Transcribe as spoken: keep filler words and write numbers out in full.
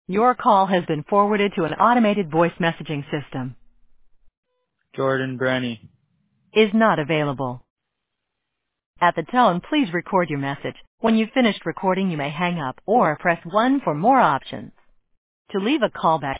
Your call has been forwarded to an automated voice messaging system. Jordan Brenny. Is not available. At the tone, please record your message. When you've finished recording, you may hang up or press one for more options. To leave a callback